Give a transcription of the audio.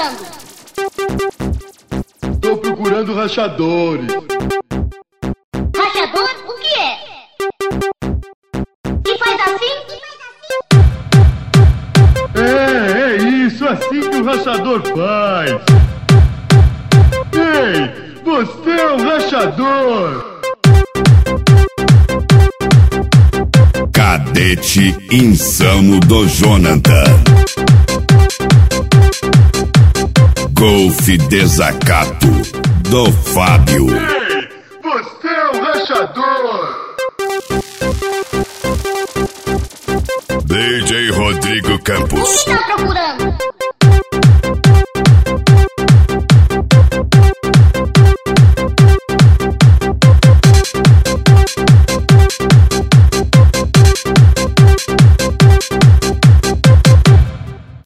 procurando? Tô procurando rachadores. Rachador? O que é? E faz assim? É isso, assim que o rachador faz. Ei, você é um rachador. Cadete Insano do Jonathan. Golfe Desacato do Fábio. Ei, você é um rachador. DJ Rodrigo Campos. O que tá procurando?